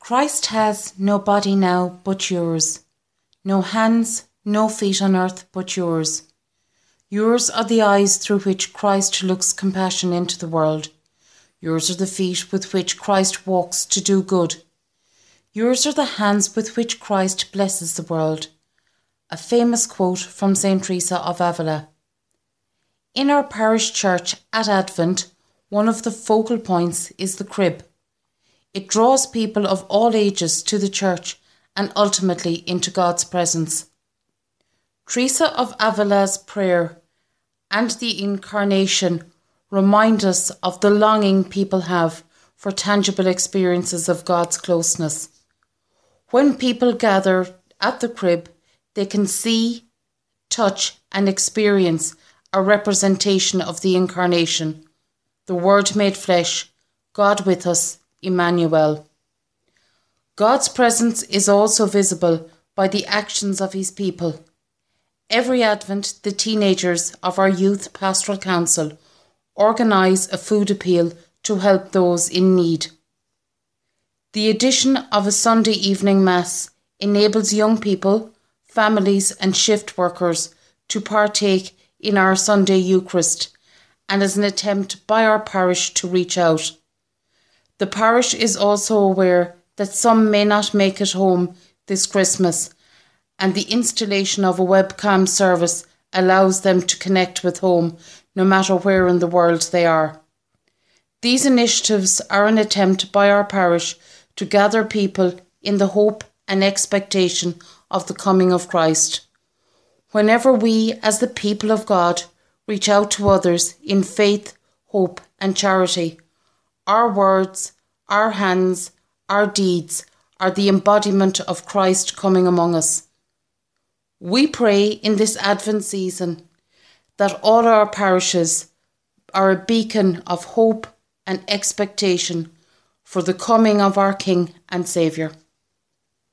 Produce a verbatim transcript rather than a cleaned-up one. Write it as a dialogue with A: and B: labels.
A: Christ has no body now but yours, no hands, no feet on earth but yours. Yours are the eyes through which Christ looks compassion into the world. Yours are the feet with which Christ walks to do good. Yours are the hands with which Christ blesses the world. A famous quote from Saint Teresa of Avila. In our parish church at Advent, one of the focal points is the crib. It draws people of all ages to the church and ultimately into God's presence. Teresa of Avila's prayer and the Incarnation remind us of the longing people have for tangible experiences of God's closeness. When people gather at the crib, they can see, touch, and experience a representation of the Incarnation, the Word made flesh, God with us, Emmanuel. God's presence is also visible by the actions of his people. Every Advent, the teenagers of our Youth Pastoral Council organise a food appeal to help those in need. The addition of a Sunday evening Mass enables young people, families and shift workers to partake in our Sunday Eucharist and is an attempt by our parish to reach out. The parish is also aware that some may not make it home this Christmas, and the installation of a webcam service allows them to connect with home no matter where in the world they are. These initiatives are an attempt by our parish to gather people in the hope and expectation of the coming of Christ. Whenever we, as the people of God, reach out to others in faith, hope and charity, our words, our hands, our deeds are the embodiment of Christ coming among us. We pray in this Advent season that all our parishes are a beacon of hope and expectation for the coming of our King and Saviour.